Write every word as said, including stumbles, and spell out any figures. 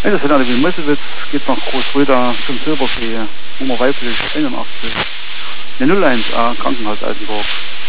Das sind alle wie Messewitz, geht nach Großröder zum Silbersee, Nummer weiblich einundachtzig. Der null eins A, Krankenhaus Altenburg.